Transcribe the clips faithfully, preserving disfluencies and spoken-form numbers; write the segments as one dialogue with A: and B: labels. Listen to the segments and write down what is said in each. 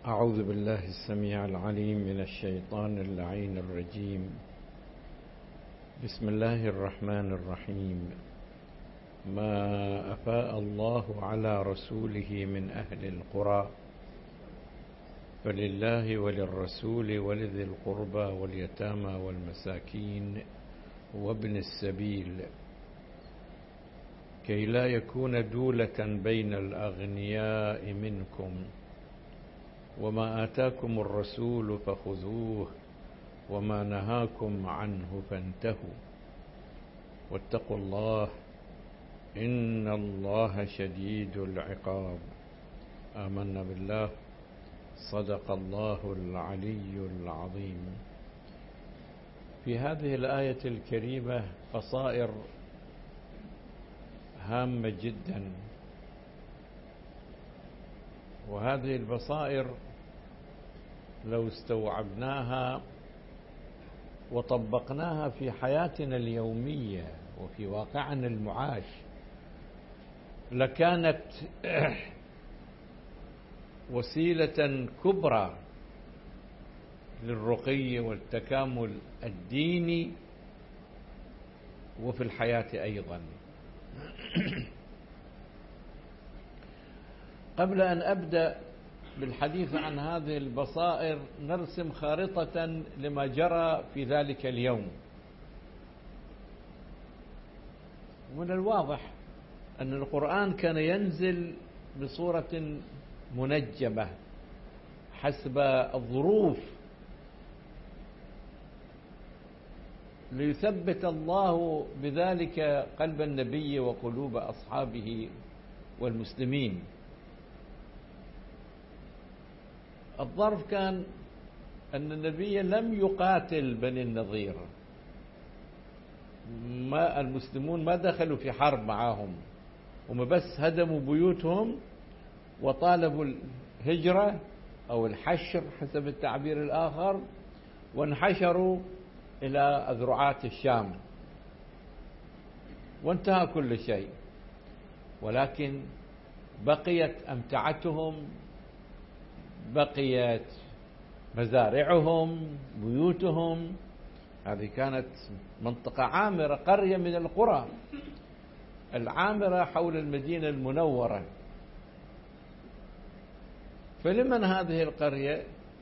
A: أعوذ بالله السميع العليم من الشيطان اللعين الرجيم. بسم الله الرحمن الرحيم. ما أفاء الله على رسوله من أهل القرى فلله وللرسول ولذي القربى واليتامى والمساكين وابن السبيل كي لا يكون دولة بين الأغنياء منكم وما آتاكم الرسول فخذوه وما نهاكم عنه فانتهوا واتقوا الله إن الله شديد العقاب. آمنا بالله. صدق الله العلي العظيم. في هذه الآية الكريمة بصائر هامة جدا، وهذه البصائر لو استوعبناها وطبقناها في حياتنا اليومية وفي واقعنا المعاش لكانت وسيلة كبرى للرقي والتكامل الديني وفي الحياة أيضا. قبل أن أبدأ بالحديث عن هذه البصائر نرسم خارطة لما جرى في ذلك اليوم. من الواضح أن القرآن كان ينزل بصورة منجمة حسب الظروف ليثبت الله بذلك قلب النبي وقلوب أصحابه والمسلمين. الظرف كان أن النبي لم يقاتل بني النضير، ما المسلمون ما دخلوا في حرب معهم، هم بس هدموا بيوتهم وطالبوا الهجرة أو الحشر حسب التعبير الآخر، وانحشروا إلى أذرعات الشام وانتهى كل شيء. ولكن بقيت أمتعتهم، بقيت مزارعهم، بيوتهم. هذه كانت منطقة عامرة، قرية من القرى العامرة حول المدينة المنورة. فلمن هذه القرية؟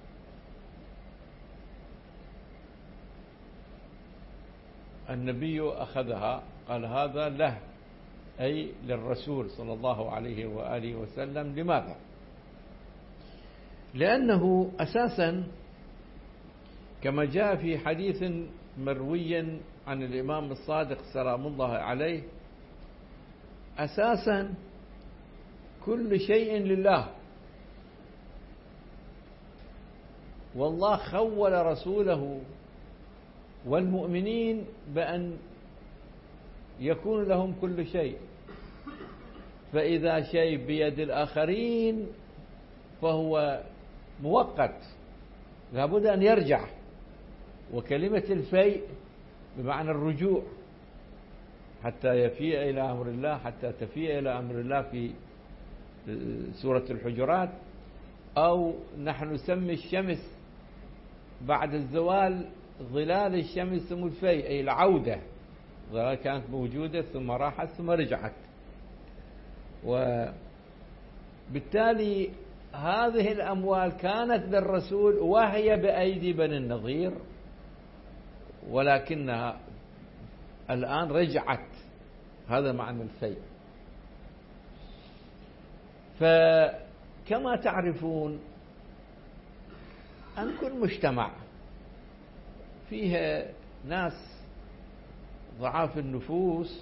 A: النبي أخذها قال هذا له، أي للرسول صلى الله عليه وآله وسلم. لماذا؟ لأنه أساسا كما جاء في حديث مروي عن الإمام الصادق سلام الله عليه، أساسا كل شيء لله، والله خول رسوله والمؤمنين بأن يكون لهم كل شيء، فإذا شيء بيد الآخرين فهو مؤقت لابد أن يرجع. وكلمة الفيء بمعنى الرجوع حتى يفيء إلى أمر الله، حتى تفيء إلى أمر الله في سورة الحجرات. أو نحن نسمي الشمس بعد الزوال ظلال الشمس اسمه الفيء، أي العودة. ظلال كانت موجودة ثم راحت ثم رجعت. وبالتالي هذه الأموال كانت للرسول وهي بأيدي بني النضير، ولكنها الآن رجعت. هذا معنى الفيء. فكما تعرفون أن كل مجتمع فيها ناس ضعاف النفوس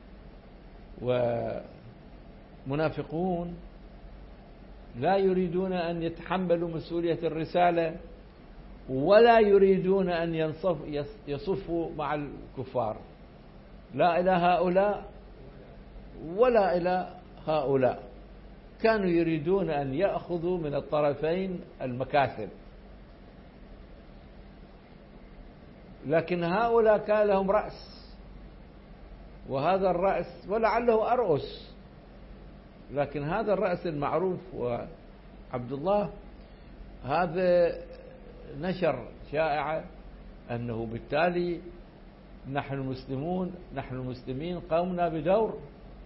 A: ومنافقون لا يريدون أن يتحملوا مسؤولية الرسالة، ولا يريدون أن ينصف يصفوا مع الكفار، لا إلى هؤلاء ولا إلى هؤلاء. كانوا يريدون أن يأخذوا من الطرفين المكاسب، لكن هؤلاء كان لهم رأس، وهذا الرأس ولعله أرؤس، لكن هذا الرأس المعروف وعبد الله هذا نشر شائعة أنه بالتالي نحن المسلمون نحن المسلمين قمنا بدور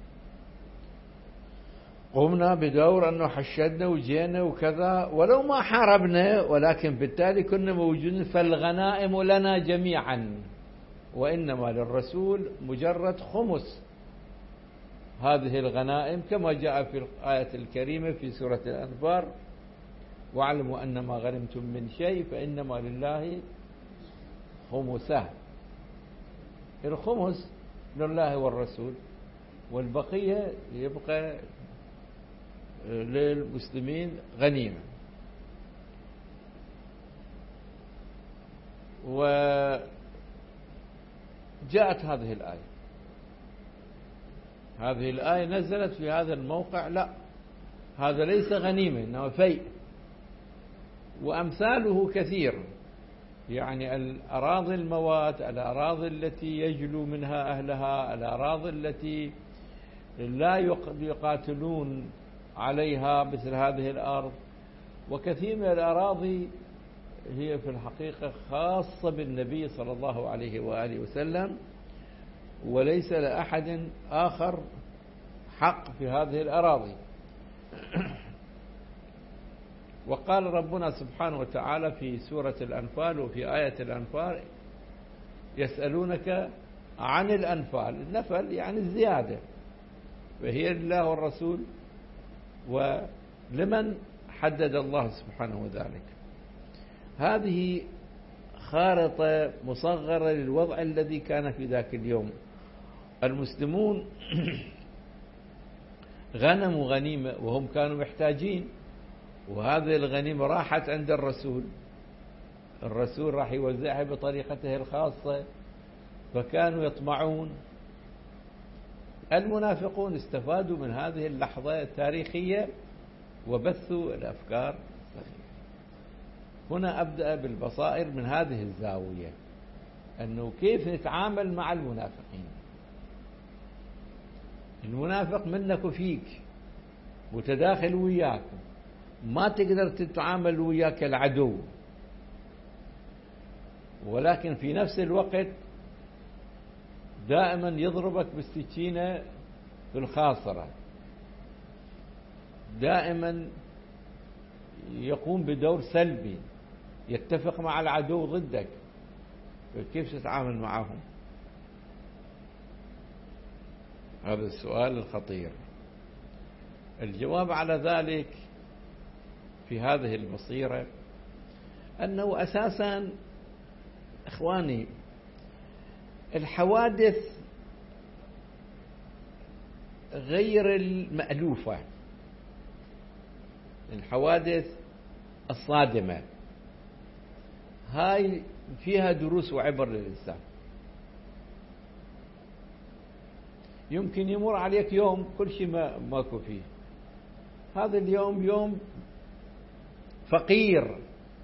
A: قمنا بدور أنه حشدنا وجينا وكذا، ولو ما حاربنا ولكن بالتالي كنا موجودين، فالغنائم لنا جميعا وإنما للرسول مجرد خمس هذه الغنائم، كما جاء في الآية الكريمة في سورة الأنفال: واعلموا أن ما غنمتم من شيء فإنما لله خمسه. الخمس لله والرسول، والبقية يبقى للمسلمين غنيمة. وجاءت هذه الآية هذه الآية نزلت في هذا الموقع: لا، هذا ليس غنيمة إنما فيء. وأمثاله كثير، يعني الأراضي الموات، الأراضي التي يجلو منها أهلها، الأراضي التي لا يقاتلون عليها مثل هذه الأرض. وكثير من الأراضي هي في الحقيقة خاصة بالنبي صلى الله عليه وآله وسلم، وليس لأحد آخر حق في هذه الأراضي. وقال ربنا سبحانه وتعالى في سورة الأنفال وفي آية الأنفال: يسألونك عن الأنفال. النفل يعني الزيادة، فهي لله والرسول. ولمن حدد الله سبحانه وذلك. هذه خارطة مصغرة للوضع الذي كان في ذاك اليوم. المسلمون غنموا غنيمة وهم كانوا محتاجين، وهذه الغنيمة راحت عند الرسول، الرسول راح يوزعها بطريقته الخاصة، فكانوا يطمعون. المنافقون استفادوا من هذه اللحظة التاريخية وبثوا الأفكار الصحيحة. هنا أبدأ بالبصائر من هذه الزاوية، أنه كيف نتعامل مع المنافقين. المنافق منك وفيك، متداخل وياك، ما تقدر تتعامل وياك العدو، ولكن في نفس الوقت دائما يضربك بالسكينة في الخاصرة، دائما يقوم بدور سلبي، يتفق مع العدو ضدك. كيف تتعامل معهم؟ هذا السؤال الخطير. الجواب على ذلك في هذه البصيرة أنه أساسا إخواني الحوادث غير المألوفة، الحوادث الصادمة هاي فيها دروس وعبر للإنسان. يمكن يمر عليك يوم كل شيء ما ماكو فيه، هذا اليوم يوم فقير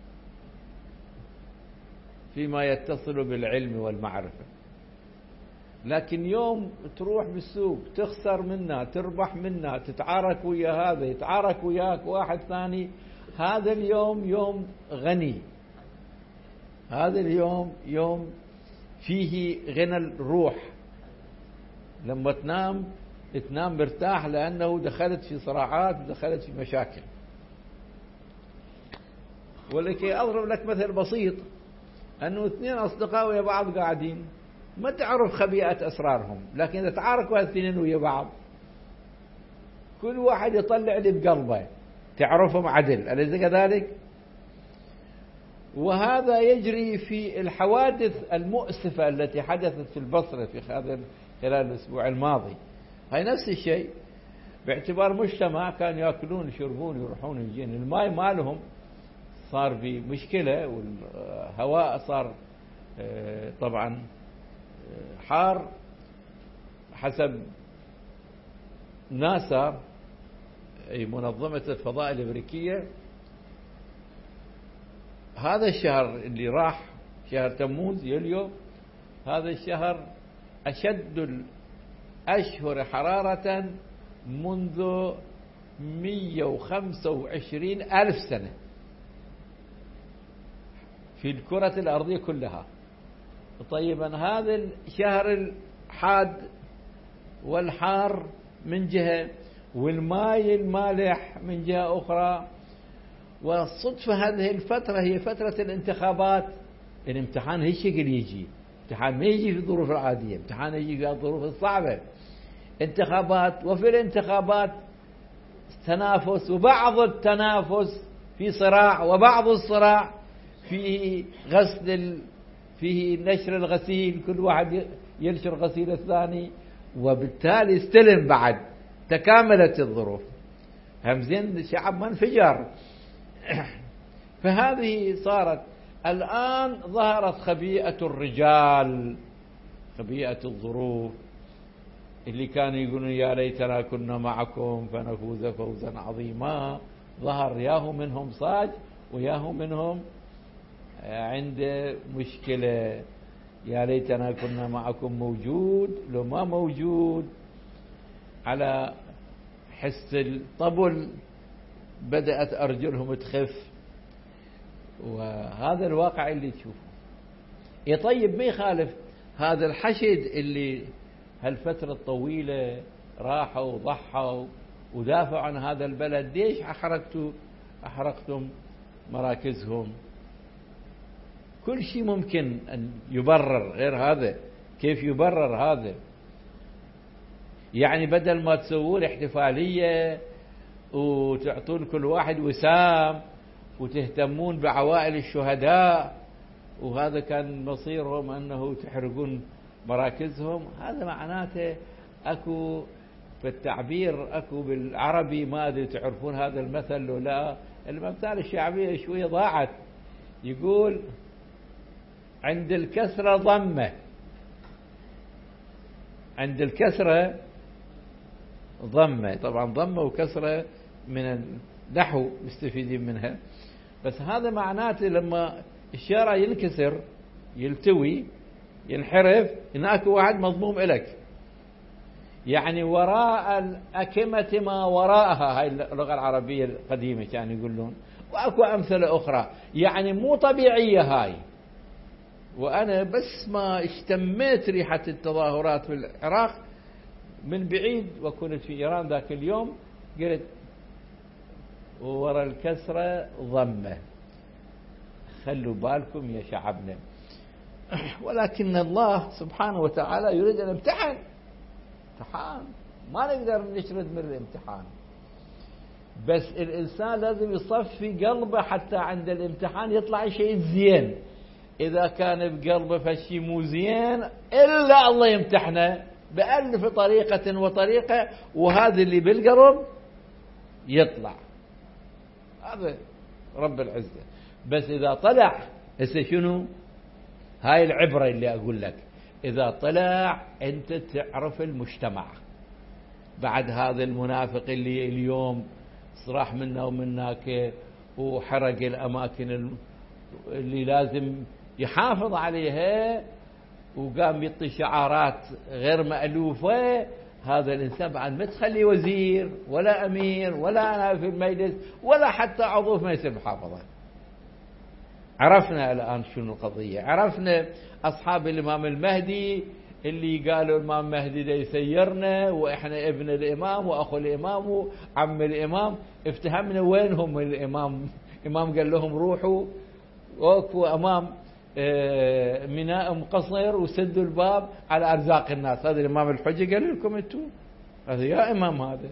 A: فيما يتصل بالعلم والمعرفة، لكن يوم تروح بالسوق تخسر منها تربح منها، تتعارك ويا هذا يتعارك وياك واحد ثاني، هذا اليوم يوم غني، هذا اليوم يوم فيه غنى الروح. لما تنام تنام مرتاح لأنه دخلت في صراعات ودخلت في مشاكل. ولكي أضرب لك مثل بسيط، أنه اثنين أصدقاء ويا بعض قاعدين، ما تعرف خبيئة أسرارهم، لكن إذا تعاركوا الاثنين ويا بعض كل واحد يطلع اللي بقلبه، تعرفهم عدل، أليس كذلك؟ وهذا يجري في الحوادث المؤسفة التي حدثت في البصرة في هذا خلال الأسبوع الماضي. هاي نفس الشيء، باعتبار مجتمع كانوا يأكلون يشربون يروحون يجين، الماء مالهم صار في مشكلة، والهواء صار طبعا حار حسب ناسا أي منظمة الفضاء الأمريكية. هذا الشهر اللي راح شهر تموز يوليو، هذا الشهر أشد الأشهر حرارة منذ مئة وخمسة وعشرين ألف سنة. في الكرة الأرضية كلها. طيبا هذا الشهر الحاد والحار من جهة، والماء المالح من جهة أخرى، والصدفة هذه الفترة هي فترة الانتخابات. الامتحان هي شكل يجي، امتحان ما يجي في الظروف العادية، امتحان يجي في الظروف الصعبة، انتخابات. وفي الانتخابات تنافس، وبعض التنافس في صراع، وبعض الصراع فيه غسل، فيه نشر الغسيل، كل واحد ينشر غسيل الثاني، وبالتالي استلم بعد، تكاملت الظروف. همزين الشعب ما انفجر. فهذه صارت. الآن ظهرت خبيئة الرجال، خبيئة الظروف، اللي كانوا يقولون يا ليتنا كنا معكم فنفوز فوزا عظيما. ظهر ياهو منهم صاج وياهو منهم عنده مشكلة. يا ليتنا كنا معكم موجود، لو ما موجود على حس الطبل بدأت أرجلهم تخف. وهذا الواقع اللي تشوفه. يطيب ما يخالف هذا الحشد اللي هالفترة الطويلة راحوا وضحوا ودافعوا عن هذا البلد. ليش أحرقتوا أحرقتم مراكزهم؟ كل شيء ممكن أن يبرر غير هذا. كيف يبرر هذا؟ يعني بدل ما تسوون احتفالية وتعطون كل واحد وسام وتهتمون بعوائل الشهداء، وهذا كان مصيرهم أنه تحرقون مراكزهم، هذا معناته أكو في التعبير، أكو بالعربي، ما أدري تعرفون هذا المثل لو لا. المثال الشعبية شوية ضاعت. يقول عند الكسرة ضمة، عند الكسرة ضمة. طبعا ضمة وكسرة من النحو مستفيدين منها، بس هذا معناته لما الشارع ينكسر يلتوي ينحرف، هناك واحد مضموم إلك. يعني وراء الأكمة ما وراءها، هاي اللغة العربية القديمة كانوا يقولون. وأكو أمثلة أخرى، يعني مو طبيعية هاي. وأنا بس ما اشتميت ريحة التظاهرات في العراق من بعيد، وكنت في إيران ذاك اليوم، قلت وراء الكسرة ضمة. خلوا بالكم يا شعبنا. ولكن الله سبحانه وتعالى يريد أن امتحن. امتحان ما نقدر نشرد من الامتحان، بس الإنسان لازم يصفي قلبه حتى عند الامتحان يطلع شيء زين. إذا كان بقلبه فشي مو زين إلا الله يمتحنه بألف طريقة وطريقة، وهذا اللي بالقلب يطلع، هذا رب العزة. بس إذا طلع هسه شنو؟ هاي العبرة اللي أقول لك. إذا طلع أنت تعرف المجتمع. بعد هذا المنافق اللي اليوم صراح منا ومناك وحرق الأماكن اللي لازم يحافظ عليها، وقام يعطي شعارات غير مألوفة، هذا الإنسان بعد ما تخلي وزير ولا أمير ولا أنا في المجلس ولا حتى عضو في مجلس المحافظة. عرفنا الآن شنو القضية. عرفنا أصحاب الإمام المهدي اللي قالوا الإمام المهدي ده يسيرنا، وإحنا ابن الإمام وأخو الإمام وعم الإمام. افتهمنا وينهم الإمام. الإمام قال لهم روحوا وقفوا أمام ميناء مقصر وسدوا الباب على أرزاق الناس. هذا الإمام الحجة قال لكم أنتم، هذا يا إمام. هذا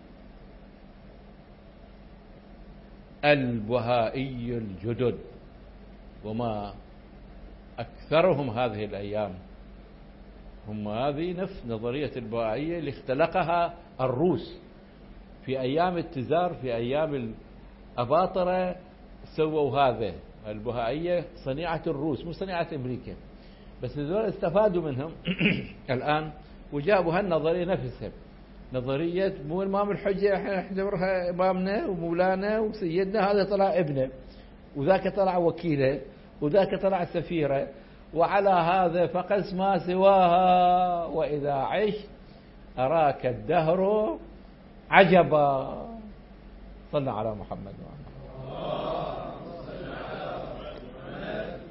A: البهائي الجدد، وما أكثرهم هذه الأيام، هم هذه نفس نظرية البهائية اللي اختلقها الروس في أيام التزار، في أيام الأباطرة سووا هذا. البهائية صنيعة الروس مو صنيعة أمريكا، بس هذول استفادوا منهم الآن وجابوا هالنظرية نفسها. نظرية مو الإمام الحجة احنا نعتبرها إمامنا ومولانا وسيدنا، هذا طلع ابنه، وذاك طلع وكيله، وذاك طلع سفيره، وعلى هذا فقس ما سواها. وإذا عشت أراك الدهر عجبا. صلى على محمد وعلى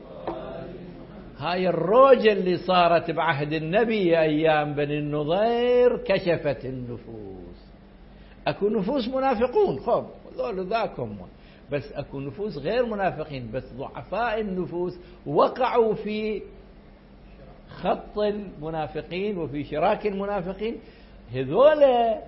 A: هاي الروجة اللي صارت بعهد النبي أيام بني النضير كشفت النفوس. أكو نفوس منافقون، خب ذول ذاكم، بس أكو نفوس غير منافقين، بس ضعفاء النفوس وقعوا في خط المنافقين وفي شراك المنافقين. هذول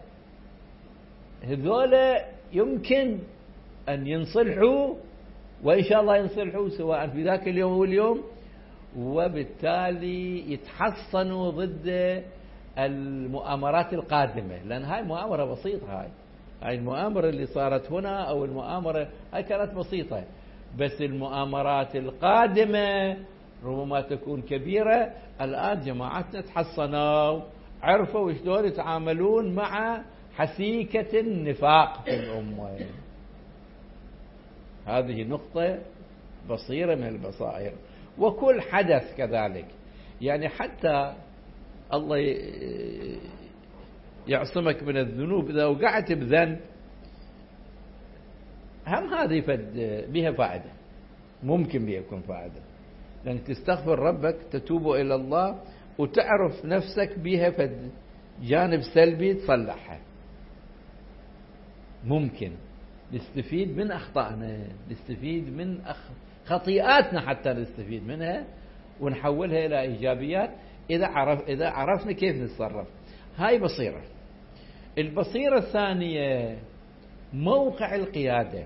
A: هذول يمكن أن ينصلحوا، وإن شاء الله ينصلحوا سواء في ذاك اليوم واليوم، وبالتالي يتحصنوا ضد المؤامرات القادمة. لأن هاي مؤامرة بسيطة، هاي هاي المؤامرة اللي صارت هنا أو المؤامرة هاي كانت بسيطة، بس المؤامرات القادمة ربما تكون كبيرة. الآن جماعتنا تحصنوا، عرفوا شلون يتعاملون مع حسيكة النفاق في الأمة. هذه نقطة بصيرة من البصائر. وكل حدث كذلك، يعني حتى الله يعصمك من الذنوب، إذا وقعت بذنب هم هذه فد بها فائدة، ممكن بها يكون فائدة، لأنك تستغفر ربك، تتوب إلى الله، وتعرف نفسك بها فد جانب سلبي تصلحها. ممكن نستفيد من أخطائنا، نستفيد من أخ... خطيئاتنا حتى نستفيد منها ونحولها إلى إيجابيات إذا عرف إذا عرفنا كيف نتصرف. هاي بصيرة. البصيرة الثانية موقع القيادة.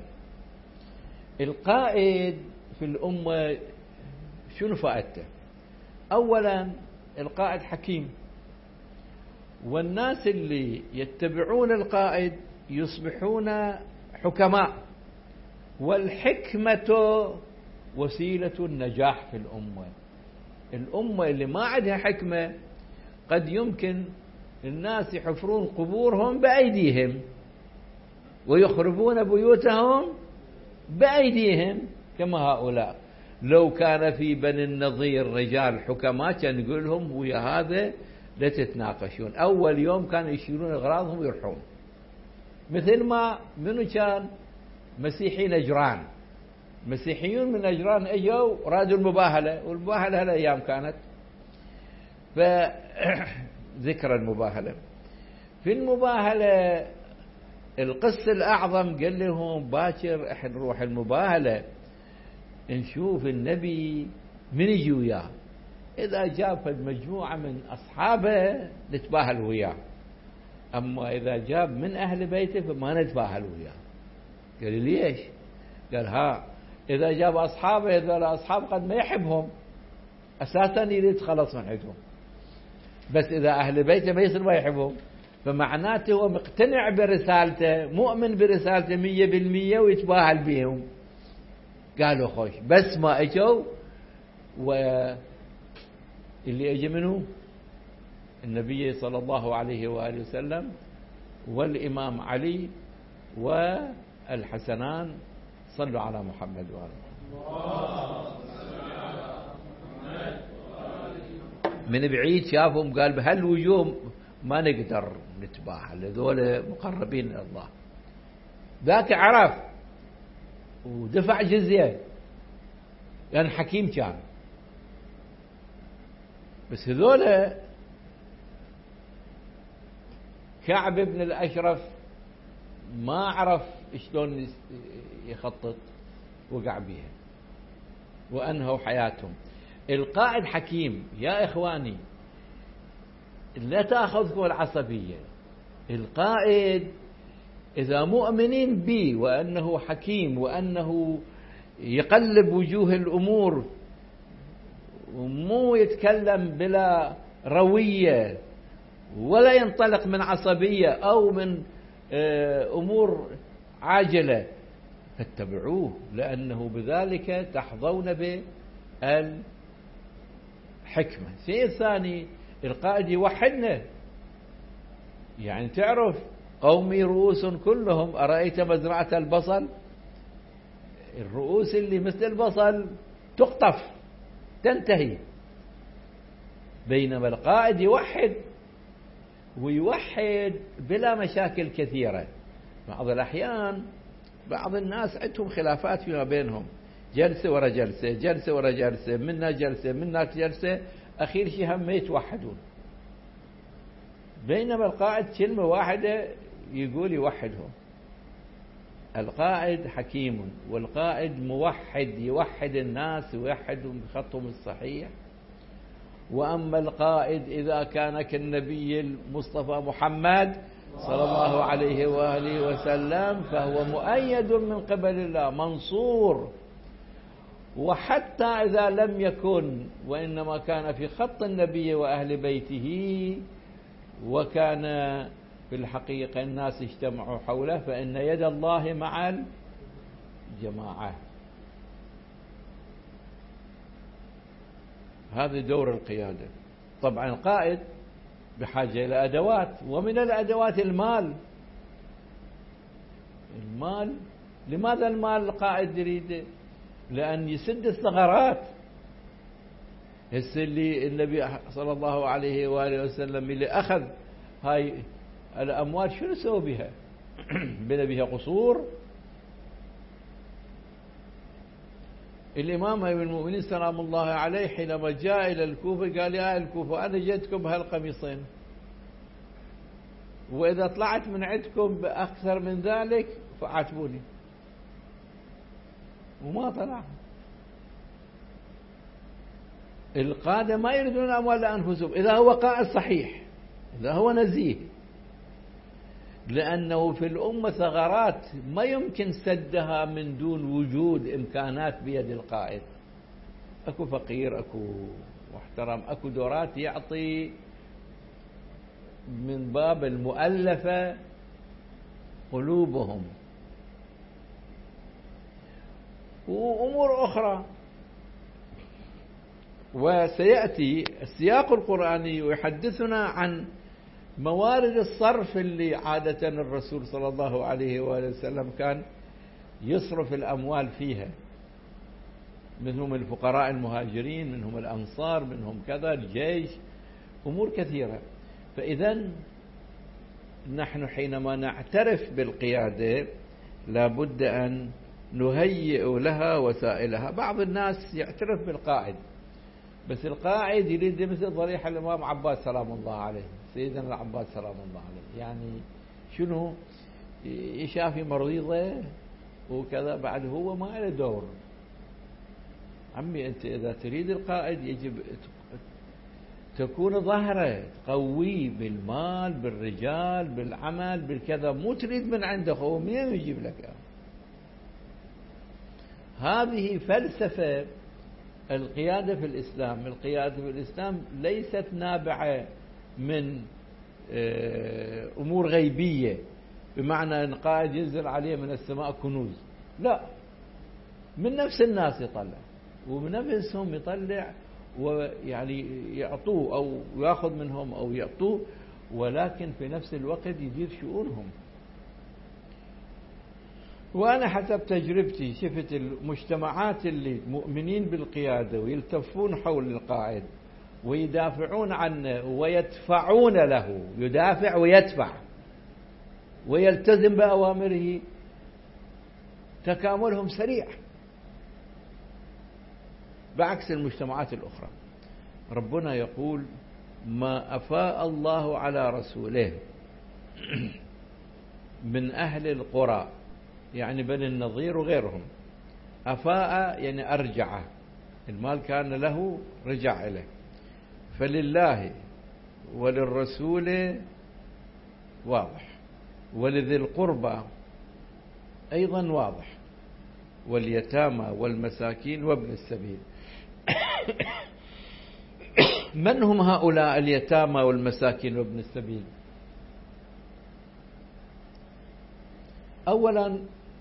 A: القائد في الأمة شنو فائدته؟ أولا القائد حكيم، والناس اللي يتبعون القائد يصبحون حكماء، والحكمة وسيلة النجاح في الأمة. الأمة اللي ما عندها حكمة قد يمكن الناس يحفرون قبورهم بأيديهم ويخربون بيوتهم بأيديهم كما هؤلاء. لو كان في بني النضير رجال حكماء كان يقول لهم ويا هذا لا تتناقشون، أول يوم كانوا يشيلون أغراضهم ويروحون. مثل ما منو كان مسيحي نجران، مسيحيون من نجران اجوا رادوا المباهلة، والمباهلة هالأيام كانت، فذكر المباهلة. في المباهلة القس الأعظم قال لهم باكر احنا نروح المباهلة نشوف النبي من يجي وياه، إذا جاب مجموعة من أصحابه نتباهل وياه، أما إذا جاب من أهل بيته فما نتباهل وياه. قال لي ليش؟ قال ها إذا جاب أصحابه إذا الأصحاب قد ما يحبهم أساسا يريد يتخلص من عندهم، بس إذا أهل بيته ما يصير ما يحبهم، فمعناته هو مقتنع برسالته، مؤمن برسالته مية بالمية ويتباهل بهم. قالوا خوش، بس ما اجوا، واللي اجى منه النبي صلى الله عليه وآله وسلم والإمام علي والحسنان، صلوا على محمد وآله. من بعيد شافهم قال بهالوجوه ما نقدر نتباهل، هذول مقربين إلى الله. ذاك عرف ودفع جزية لأن حكيم كان، بس هذول كعب بن الأشرف ما عرف شلون يخطط، وقع بيها وأنهوا حياتهم. القائد حكيم. يا إخواني لا تأخذكم العصبية، القائد إذا مؤمنين به وأنه حكيم وأنه يقلب وجوه الأمور ومو يتكلم بلا روية ولا ينطلق من عصبية أو من أمور عاجلة، فاتبعوه، لأنه بذلك تحظون بالحكمة. شيء ثاني القائد يوحدنا، يعني تعرف قومي رؤوس كلهم أرأيت مزرعة البصل، الرؤوس اللي مثل البصل تقطف تنتهي، بينما القائد يوحد ويوحد بلا مشاكل كثيرة. بعض الأحيان بعض الناس عندهم خلافات فيما بينهم، جلسة ورا جلسة، جلسة ورا جلسة، منا جلسة منك جلسة، أخير شيء هم ما يتوحدون. بينما القائد كلمة واحدة يقول يوحدهم. القائد حكيم، والقائد موحد، يوحد الناس ويوحدهم بخطهم الصحيح. وأما القائد إذا كان كالنبي المصطفى محمد صلى الله عليه وآله وسلم فهو مؤيد من قبل الله منصور. وحتى إذا لم يكن وإنما كان في خط النبي وأهل بيته وكان في الحقيقة الناس اجتمعوا حوله، فإن يد الله مع الجماعة. هذا دور القيادة. طبعا القائد بحاجة إلى أدوات، ومن الأدوات المال. المال، لماذا المال القائد يريده؟ لأن يسد الثغرات. هسه اللي النبي صلى الله عليه وآله وسلم اللي أخذ هاي الأموال شنو سوى بها؟ بنى بها قصور. الإمام أمير المؤمنين سلام الله عليه حينما جاء إلى الكوفة قال يا أهل الكوفة أنا جئتكم بهالقميصين، وإذا طلعت من عندكم بأكثر من ذلك فعاتبوني. وما طلع. القادة ما يريدون الأموال لأنفسهم إذا هو قائد صحيح، إذا هو نزيه، لأنه في الأمة ثغرات ما يمكن سدها من دون وجود إمكانات بيد القائد. أكو فقير، أكو محترم، أكو دورات يعطي من باب المؤلفة قلوبهم، وأمور أخرى. وسيأتي السياق القرآني ويحدثنا عن موارد الصرف اللي عادة الرسول صلى الله عليه وآله وسلم كان يصرف الأموال فيها، منهم الفقراء المهاجرين، منهم الأنصار، منهم كذا الجيش، أمور كثيرة. فإذا نحن حينما نعترف بالقيادة لابد أن نهيئ لها وسائلها. بعض الناس يعترف بالقائد، بس القائد يريد مثل ضريح الإمام عباس سلام الله عليه، سيدنا العباس سلام الله عليه، يعني شنو يشافي مريضة وكذا، بعد هو ما له دور. عمي أنت إذا تريد القائد يجب تكون ظهره، تقويه بالمال بالرجال بالعمل بالكذا، مو تريد من عنده هو منين يجيب لك. هذه فلسفة القيادة في الإسلام. القيادة في الإسلام ليست نابعة من أمور غيبية، بمعنى أن قائد ينزل عليه من السماء كنوز، لا، من نفس الناس يطلع، ومن نفسهم يطلع، ويعني يعطوه أو يأخذ منهم أو يعطوه، ولكن في نفس الوقت يدير شؤونهم. وأنا حسب تجربتي شفت المجتمعات اللي مؤمنين بالقيادة ويلتفون حول القائد ويدافعون عنه ويدفعون له، يدافع ويدفع ويلتزم بأوامره، تكاملهم سريع بعكس المجتمعات الأخرى. ربنا يقول ما أفاء الله على رسوله من أهل القرى، يعني بني النضير وغيرهم. أفاء يعني أرجع، المال كان له رجع إليه. فلله وللرسول واضح، ولذي القربى أيضا واضح، واليتامى والمساكين وابن السبيل. من هم هؤلاء اليتامى والمساكين وابن السبيل؟ أولا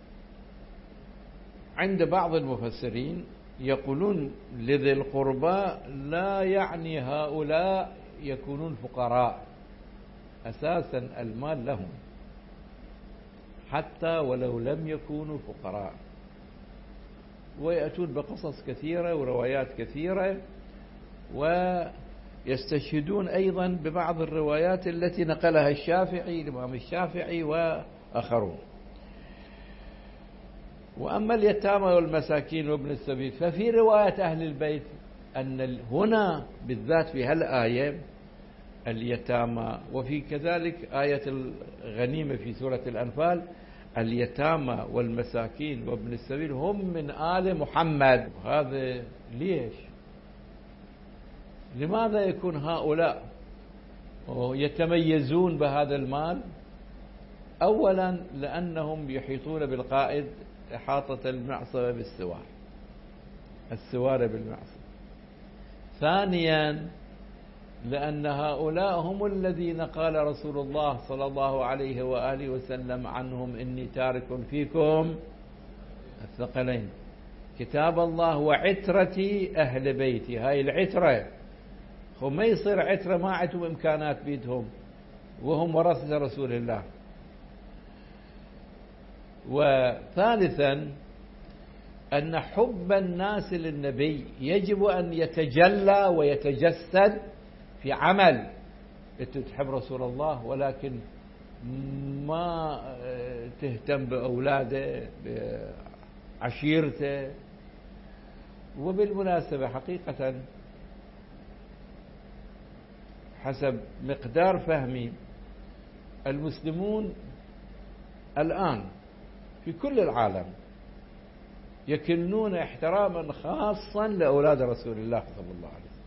A: عند بعض المفسرين يقولون لذي القربى لا يعني هؤلاء يكونون فقراء، أساسا المال لهم حتى ولو لم يكونوا فقراء. ويأتون بقصص كثيرة وروايات كثيرة، ويستشهدون أيضا ببعض الروايات التي نقلها الشافعي، الإمام الشافعي وآخرون. وأما اليتامى والمساكين وابن السبيل ففي رواية أهل البيت أن هنا بالذات في هالآية اليتامى، وفي كذلك آية الغنيمة في سورة الأنفال اليتامى والمساكين وابن السبيل هم من آل محمد. هذا ليش؟ لماذا يكون هؤلاء يتميزون بهذا المال؟ أولا لأنهم يحيطون بالقائد إحاطة المعصرة بالسوار، السوار بالمعصرة. ثانيا لأن هؤلاء هم الذين قال رسول الله صلى الله عليه وآله وسلم عنهم إني تارك فيكم الثقلين كتاب الله وعترتي أهل بيتي. هاي العترة، هم ما يصير عترة ما عندهم إمكانات بيدهم وهم ورثة رسول الله. وثالثا أن حب الناس للنبي يجب أن يتجلى ويتجسد في عمل. أنت تحب رسول الله ولكن ما تهتم بأولاده بعشيرته. وبالمناسبة حقيقة حسب مقدار فهمي المسلمون الآن في كل العالم يكنون احتراما خاصا لأولاد رسول الله صلى الله عليه وسلم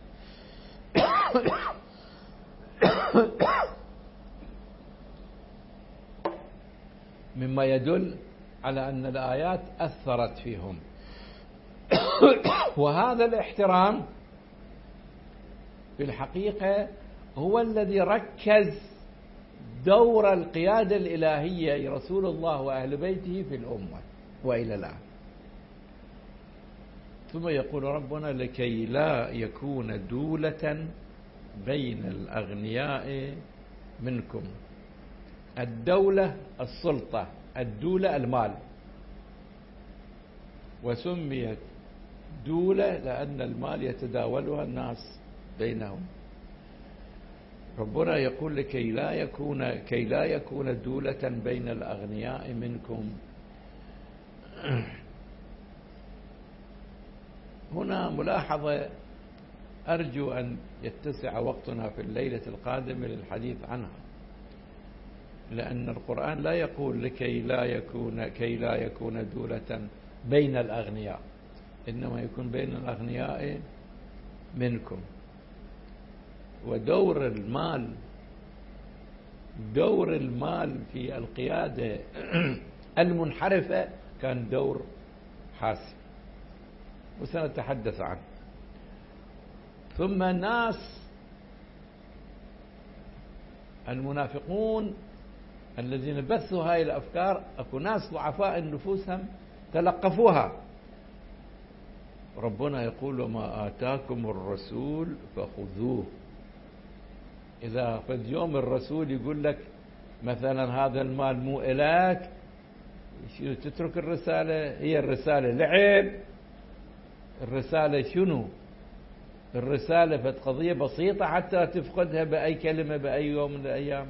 A: مما يدل على أن الآيات أثرت فيهم. وهذا الاحترام في الحقيقة هو الذي ركز دور القيادة الإلهية رسول الله وأهل بيته في الأمة وإلى الآن. ثم يقول ربنا لكي لا يكون دولة بين الأغنياء منكم. الدولة السلطة، الدولة المال، وسميت دولة لأن المال يتداولها الناس بينهم. ربنا يقول لكي لا يكون كي لا يكون دولة بين الأغنياء منكم. هنا ملاحظة أرجو أن يتسع وقتنا في الليلة القادمة للحديث عنها، لأن القرآن لا يقول لكي لا يكون كي لا يكون دولة بين الأغنياء، إنما يكون بين الأغنياء منكم. ودور المال دور المال في القيادة المنحرفة كان دور حاسم وسنتحدث عنه. ثم الناس المنافقون الذين بثوا هاي الأفكار أكو ناس ضعفاء النفوس هم تلقفوها. ربنا يقول وما آتاكم الرسول فخذوه. إذا فد يوم الرسول يقول لك مثلا هذا المال مو إلك، تترك الرسالة. هي الرسالة لعب؟ الرسالة شنو؟ الرسالة فد قضية بسيطة حتى تفقدها بأي كلمة بأي يوم من الأيام.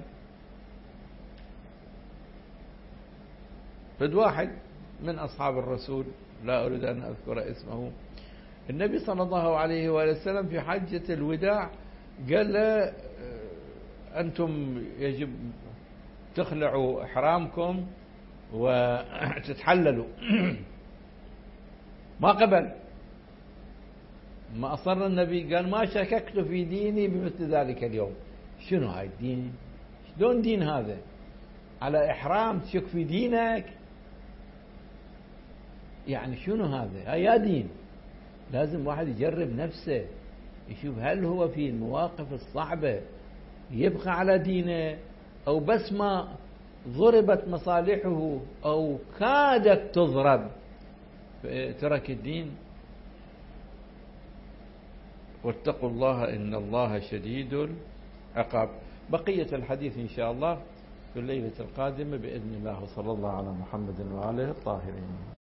A: فد واحد من أصحاب الرسول لا أريد أن أذكر اسمه، النبي صلى الله عليه وسلم في حجة الوداع قال له أنتم يجب تخلعوا إحرامكم وتتحللوا. ما قبل، ما أصر النبي، قال ما شككت في ديني بمثل ذلك اليوم. شنو هاي الدين؟ شلون دين هذا؟ على إحرام تشك في دينك؟ يعني شنو هذا؟ هاي يا دين. لازم واحد يجرب نفسه يشوف هل هو في المواقف الصعبة يبقى على دينه أو بس ما ضربت مصالحه أو كادت تضرب ترك الدين. واتقوا الله إن الله شديد العقاب. بقية الحديث إن شاء الله في الليلة القادمة بإذن الله، وصلى الله على محمد وآله الطاهرين.